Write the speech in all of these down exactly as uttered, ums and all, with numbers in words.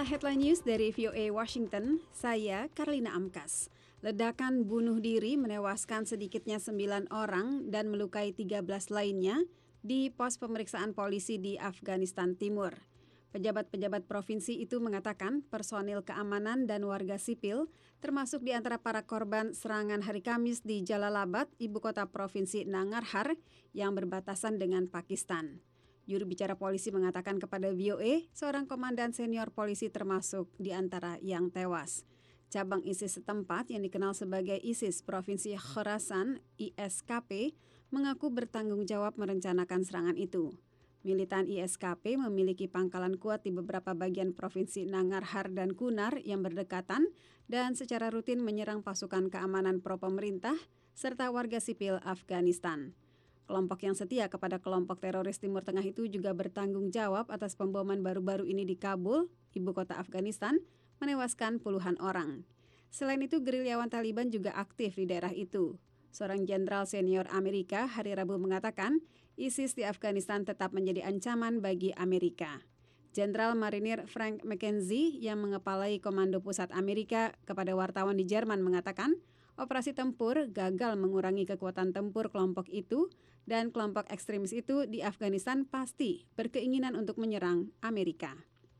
Inilah headline news dari V O A Washington, saya Karlina Amkas. Ledakan bunuh diri menewaskan sedikitnya sembilan orang dan melukai tiga belas lainnya di pos pemeriksaan polisi di Afghanistan Timur. Pejabat-pejabat provinsi itu mengatakan personil keamanan dan warga sipil termasuk di antara para korban serangan hari Kamis di Jalalabad, ibu kota provinsi Nangarhar yang berbatasan dengan Pakistan. Juru bicara polisi mengatakan kepada V O A, seorang komandan senior polisi termasuk di antara yang tewas. Cabang ISIS setempat yang dikenal sebagai ISIS Provinsi Khorasan I S K P mengaku bertanggung jawab merencanakan serangan itu. Militan I S K P memiliki pangkalan kuat di beberapa bagian provinsi Nangarhar dan Kunar yang berdekatan dan secara rutin menyerang pasukan keamanan pro-pemerintah serta warga sipil Afghanistan. Kelompok yang setia kepada kelompok teroris Timur Tengah itu juga bertanggung jawab atas pemboman baru-baru ini di Kabul, ibu kota Afghanistan, menewaskan puluhan orang. Selain itu, gerilyawan Taliban juga aktif di daerah itu. Seorang jenderal senior Amerika hari Rabu mengatakan, ISIS di Afghanistan tetap menjadi ancaman bagi Amerika. Jenderal Marinir Frank McKenzie yang mengepalai Komando Pusat Amerika kepada wartawan di Jerman mengatakan, operasi tempur gagal mengurangi kekuatan tempur kelompok itu dan kelompok ekstremis itu di Afghanistan pasti berkeinginan untuk menyerang Amerika.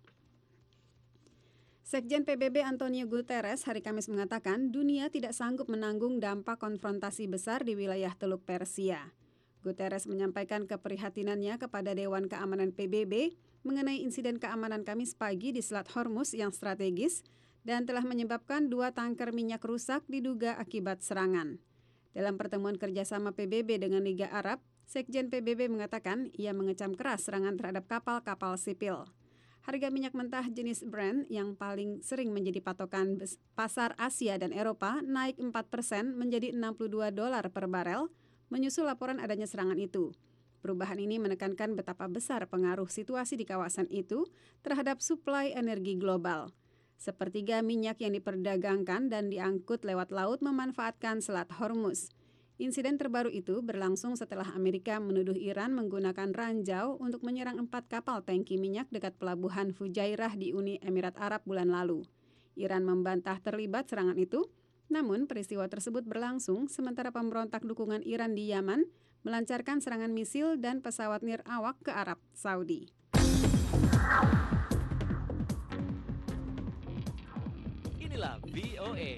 Sekjen P B B Antonio Guterres hari Kamis mengatakan dunia tidak sanggup menanggung dampak konfrontasi besar di wilayah Teluk Persia. Guterres menyampaikan keprihatinannya kepada Dewan Keamanan P B B mengenai insiden keamanan Kamis pagi di Selat Hormuz yang strategis dan telah menyebabkan dua tangker minyak rusak diduga akibat serangan. Dalam pertemuan kerjasama P B B dengan Liga Arab, Sekjen P B B mengatakan ia mengecam keras serangan terhadap kapal-kapal sipil. Harga minyak mentah jenis Brent yang paling sering menjadi patokan pasar Asia dan Eropa naik empat persen menjadi enam puluh dua dolar per barel, menyusul laporan adanya serangan itu. Perubahan ini menekankan betapa besar pengaruh situasi di kawasan itu terhadap suplai energi global. Sepertiga minyak yang diperdagangkan dan diangkut lewat laut memanfaatkan Selat Hormuz. Insiden terbaru itu berlangsung setelah Amerika menuduh Iran menggunakan ranjau untuk menyerang empat kapal tangki minyak dekat pelabuhan Fujairah di Uni Emirat Arab bulan lalu. Iran membantah terlibat serangan itu, namun peristiwa tersebut berlangsung sementara pemberontak dukungan Iran di Yaman melancarkan serangan misil dan pesawat nirawak ke Arab Saudi. Inilah V O A.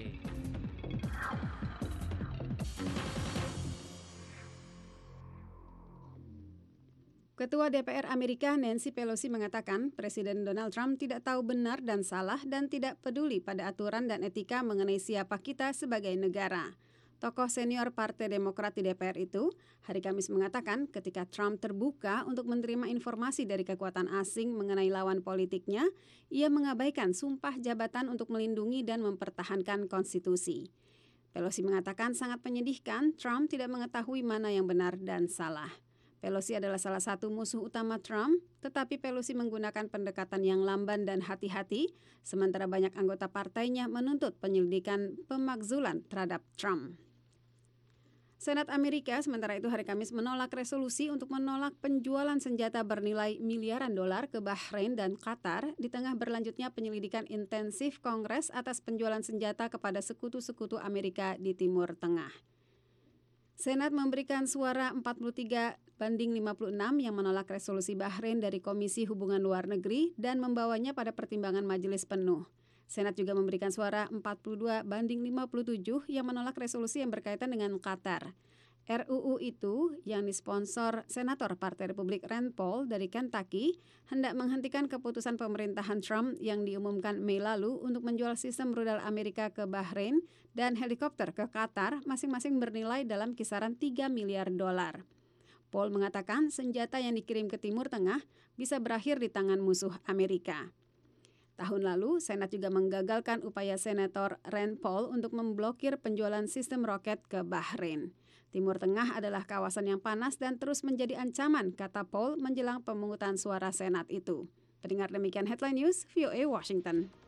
Ketua D P R Amerika Nancy Pelosi mengatakan Presiden Donald Trump tidak tahu benar dan salah dan tidak peduli pada aturan dan etika mengenai siapa kita sebagai negara. Tokoh senior Partai Demokrat di D P R itu hari Kamis mengatakan ketika Trump terbuka untuk menerima informasi dari kekuatan asing mengenai lawan politiknya, ia mengabaikan sumpah jabatan untuk melindungi dan mempertahankan konstitusi. Pelosi mengatakan sangat menyedihkan Trump tidak mengetahui mana yang benar dan salah. Pelosi adalah salah satu musuh utama Trump, tetapi Pelosi menggunakan pendekatan yang lamban dan hati-hati, sementara banyak anggota partainya menuntut penyelidikan pemakzulan terhadap Trump. Senat Amerika sementara itu hari Kamis menolak resolusi untuk menolak penjualan senjata bernilai miliaran dolar ke Bahrain dan Qatar di tengah berlanjutnya penyelidikan intensif Kongres atas penjualan senjata kepada sekutu-sekutu Amerika di Timur Tengah. Senat memberikan suara empat puluh tiga banding lima puluh enam yang menolak resolusi Bahrain dari Komisi Hubungan Luar Negeri dan membawanya pada pertimbangan majelis penuh. Senat juga memberikan suara empat puluh dua banding lima puluh tujuh yang menolak resolusi yang berkaitan dengan Qatar. R U U itu yang disponsor Senator Partai Republik Rand Paul dari Kentucky hendak menghentikan keputusan pemerintahan Trump yang diumumkan Mei lalu untuk menjual sistem rudal Amerika ke Bahrain dan helikopter ke Qatar masing-masing bernilai dalam kisaran tiga miliar dolar. Paul mengatakan senjata yang dikirim ke Timur Tengah bisa berakhir di tangan musuh Amerika. Tahun lalu, Senat juga menggagalkan upaya Senator Rand Paul untuk memblokir penjualan sistem roket ke Bahrain. Timur Tengah adalah kawasan yang panas dan terus menjadi ancaman, kata Paul menjelang pemungutan suara Senat itu. Pendengar demikian headline news, V O A Washington.